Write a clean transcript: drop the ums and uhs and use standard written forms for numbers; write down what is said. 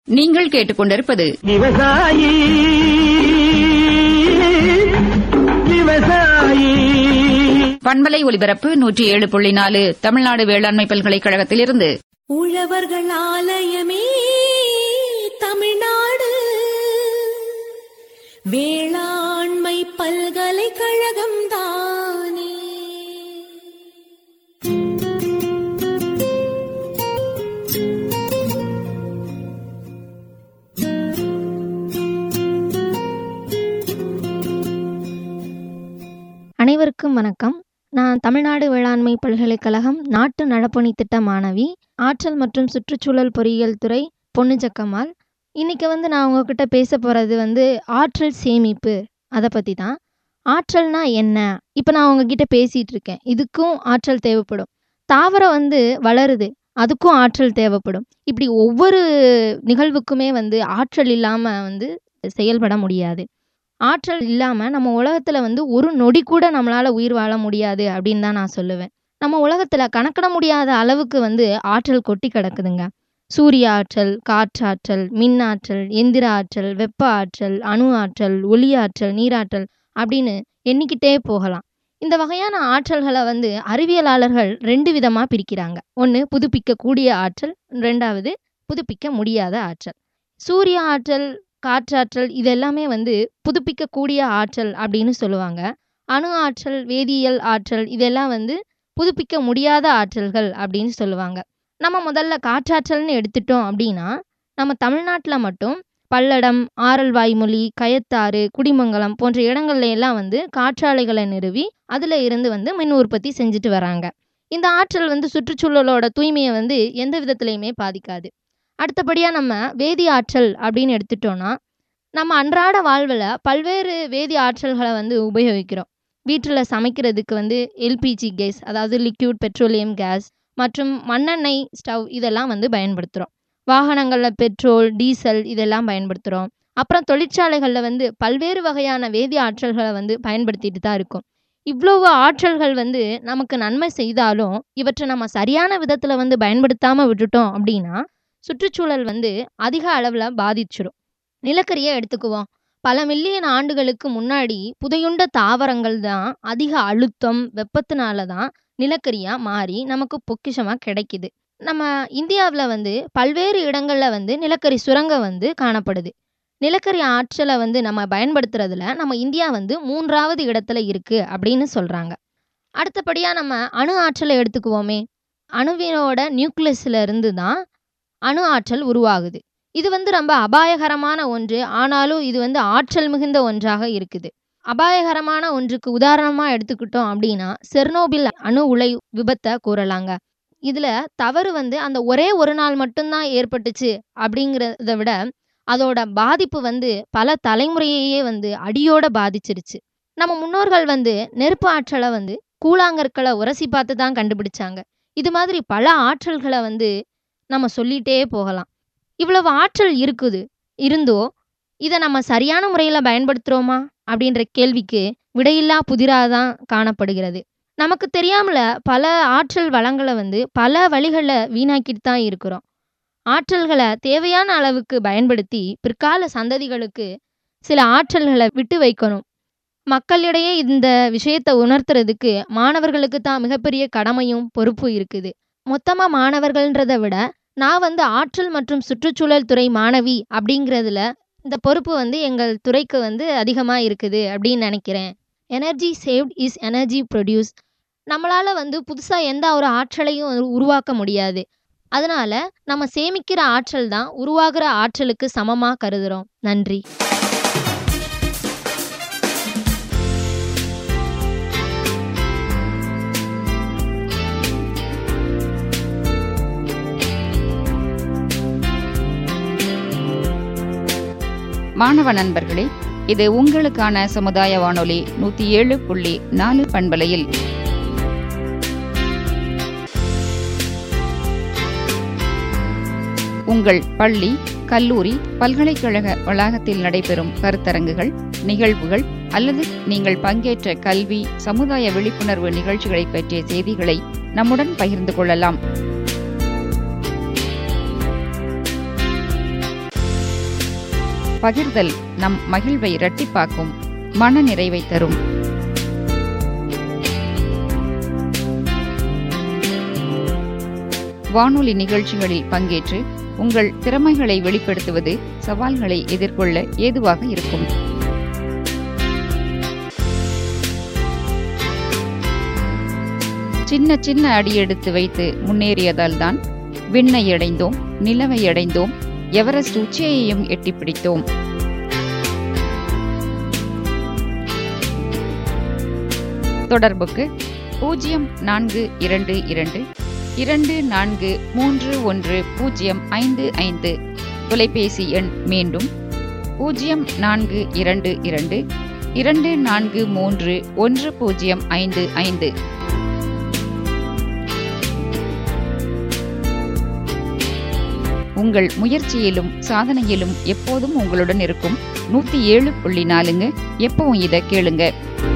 நீங்கள் கேட்டுக்கொண்டிருப்பது விவசாயி விவசாயி பண்பலை ஒலிபரப்பு 107.4 தமிழ்நாடு வேளாண்மை பல்கலைக்கழகத்திலிருந்து. உழவர்கள் ஆலயமே தமிழ்நாடு வேளாண்மை பல்கலைக்கழகம் தானே. அனைவருக்கும் வணக்கம். நான் தமிழ்நாடு வேளாண்மை பல்கலைக்கழகம் நாட்டு நடப்பணி திட்ட மாணவி, ஆற்றல் மற்றும் சுற்றுச்சூழல் பொறியியல் துறை பொன்னுஜக்கம்மாள். இன்னைக்கு நான் உங்ககிட்ட பேச போகிறது ஆற்றல் சேமிப்பு, அதை பற்றி தான். ஆற்றல்னா என்ன? இப்போ நான் உங்ககிட்ட பேசிகிட்டு இருக்கேன், இதுக்கும் ஆற்றல் தேவைப்படும். தாவரம் வளருது, அதுக்கும் ஆற்றல் தேவைப்படும். இப்படி ஒவ்வொரு நிகழ்வுக்குமே ஆற்றல் இல்லாமல் செயல்பட முடியாது. ஆற்றல் இல்லாமல் நம்ம உலகத்தில் ஒரு நொடி கூட நம்மளால் உயிர் வாழ முடியாது அப்படின்னு தான் நான் சொல்லுவேன். நம்ம உலகத்தில் கணக்கிட முடியாத அளவுக்கு ஆற்றல் கொட்டி கிடக்குதுங்க. சூரிய ஆற்றல், காற்றாற்றல், மின் ஆற்றல், எந்திர ஆற்றல், வெப்ப ஆற்றல், அணு ஆற்றல், ஒளி ஆற்றல், நீராற்றல் அப்படின்னு எண்ணிக்கிட்டே போகலாம். இந்த வகையான ஆற்றல்களை அறிவியலாளர்கள் 2 விதமாக பிரிக்கிறாங்க. ஒன்று புதுப்பிக்கக்கூடிய ஆற்றல், 2வது புதுப்பிக்க முடியாத ஆற்றல். சூரிய ஆற்றல், காற்றாற்றல் இதெல்லாமே புதுப்பிக்கக்கூடிய ஆற்றல் அப்படின்னு சொல்லுவாங்க. அணு ஆற்றல், வேதியியல் ஆற்றல் இதெல்லாம் புதுப்பிக்க முடியாத ஆற்றல்கள் அப்படின்னு சொல்லுவாங்க. நம்ம முதல்ல காற்றாற்றல்னு எடுத்துட்டோம் அப்படின்னா, நம்ம தமிழ்நாட்டில் மட்டும் பல்லடம், ஆரல் வாய்மொழி, கயத்தாறு, குடிமங்கலம் போன்ற இடங்கள்ல எல்லாம் காற்றாலைகளை நிறுவி அதில் இருந்து மின் உற்பத்தி செஞ்சுட்டு வராங்க. இந்த ஆற்றல் சுற்றுச்சூழலோட தூய்மையை எந்த விதத்துலையுமே பாதிக்காது. அடுத்தபடியாக நம்ம வேதி ஆற்றல் அப்படின்னு எடுத்துட்டோன்னா, நம்ம அன்றாட வாழ்வில் பல்வேறு வேதி ஆற்றல்களை உபயோகிக்கிறோம். வீட்டில் சமைக்கிறதுக்கு எல்பிஜி கேஸ், அதாவது லிக்யூட் பெட்ரோலியம் கேஸ் மற்றும் மண்ணெண்ணெய் ஸ்டவ் இதெல்லாம் பயன்படுத்துகிறோம். வாகனங்களில் பெட்ரோல், டீசல் இதெல்லாம் பயன்படுத்துகிறோம். அப்புறம் தொழிற்சாலைகளில் பல்வேறு வகையான வேதி ஆற்றல்களை பயன்படுத்திட்டு தான் இருக்கும். இவ்வளவு ஆற்றல்கள் நமக்கு நன்மை செய்தாலும் இவற்றை நம்ம சரியான விதத்தில் பயன்படுத்தாமல் விட்டுட்டோம் அப்படின்னா சுற்றுச்சூழல் அதிக அளவில் பாதிச்சிடும். நிலக்கரியை எடுத்துக்குவோம். பல மில்லியன் ஆண்டுகளுக்கு முன்னாடி புதையுண்ட தாவரங்கள் தான் அதிக அழுத்தம், வெப்பத்தினால தான் நிலக்கரியாக மாறி நமக்கு பொக்கிஷமாக கிடைக்குது. நம்ம இந்தியாவில் பல்வேறு இடங்களில் நிலக்கரி சுரங்கம் காணப்படுது. நிலக்கரி ஆற்றலை நம்ம பயன்படுத்துறதுல நம்ம இந்தியா 3வது இடத்துல இருக்குது அப்படின்னு சொல்கிறாங்க. அடுத்தபடியாக நம்ம அணு ஆற்றலை எடுத்துக்குவோமே. அணுவினோட நியூக்ளியஸில் இருந்து தான் அணு ஆற்றல் உருவாகுது. இது ரொம்ப அபாயகரமான ஒன்று, ஆனாலும் இது ஆற்றல் மிகுந்த ஒன்றாக இருக்குது. அபாயகரமான ஒன்றுக்கு உதாரணமாக எடுத்துக்கிட்டோம் அப்படின்னா செர்னோபில் அணு உலை விபத்தை கூறலாங்க. இதில் தவறு அந்த ஒரே ஒரு நாள் மட்டும்தான் ஏற்பட்டுச்சு அப்படிங்கிறத விட அதோட பாதிப்பு பல தலைமுறையே அடியோட பாதிச்சிருச்சு. நம்ம முன்னோர்கள் நெருப்பு ஆற்றலை கூழாங்கற்களை உரசி பார்த்து தான் கண்டுபிடிச்சாங்க. இது மாதிரி பல ஆற்றல்களை நம்ம சொல்லிகிட்டே போகலாம். இவ்வளவு ஆற்றல் இருந்தோ இதை நம்ம சரியான முறையில் பயன்படுத்துகிறோமா அப்படின்ற கேள்விக்கு விடையில்லா புதிராக தான் காணப்படுகிறது. நமக்கு தெரியாமல பல ஆற்றல் வளங்களை பல வழிகளில் வீணாக்கிட்டு தான் இருக்கிறோம். ஆற்றல்களை தேவையான அளவுக்கு பயன்படுத்தி பிற்கால சந்ததிகளுக்கு சில ஆற்றல்களை விட்டு வைக்கணும். மக்களிடையே இந்த விஷயத்தை உணர்த்துறதுக்கு மாணவர்களுக்கு தான் மிகப்பெரிய கடமையும் பொறுப்பு இருக்குது. மொத்தமாக மாணவர்கள்ன்றதை விட நான் ஆற்றல் மற்றும் சுற்றுச்சூழல் துறை மாணவி அப்படிங்கிறதுல இந்த பொறுப்பு எங்கள் துறைக்கு அதிகமாக இருக்குது அப்படின்னு நினைக்கிறேன். Energy saved is energy produce. நம்மளால் புதுசாக எந்த ஒரு ஆற்றலையும் உருவாக்க முடியாது. அதனால நம்ம சேமிக்கிற ஆற்றல் தான் உருவாகிற ஆற்றலுக்கு சமமாக கருதுகிறோம். நன்றி. மாணவ நண்பர்களே, இது உங்களுக்கான சமுதாய வானொலி 107.4 பண்பலையில் உங்கள் பள்ளி, கல்லூரி, பல்கலைக்கழக வளாகத்தில் நடைபெறும் கருத்தரங்குகள், நிகழ்வுகள் அல்லது நீங்கள் பங்கேற்ற கல்வி, சமுதாய விழிப்புணர்வு நிகழ்ச்சிகளை பற்றிய செய்திகளை நம்முடன் பகிர்ந்து கொள்ளலாம். பகிர்தல் நம் மகிழ்வை இரட்டிப்பாக்கும், மன நிறைவை தரும். வானொலி நிகழ்ச்சிகளில் பங்கேற்று உங்கள் திறமைகளை வெளிப்படுத்துவது சவால்களை எதிர்கொள்ள ஏதுவாக இருக்கும். சின்ன சின்ன அடியெடுத்து வைத்து முன்னேறியதால் தான் விண்ணை அடைந்தோம், நிலவை அடைந்தோம், எவரெஸ்ட் உச்சியையும் எட்டிப்பிடித்தோம். தொடர்புக்கு 0422 24310555. தொலைபேசி எண் மீண்டும் 0422 24310555. உங்கள் முயற்சியிலும் சாதனையிலும் எப்போதும் உங்களுடன் இருக்கும் 107.4. எப்பவும் இதை கேளுங்க.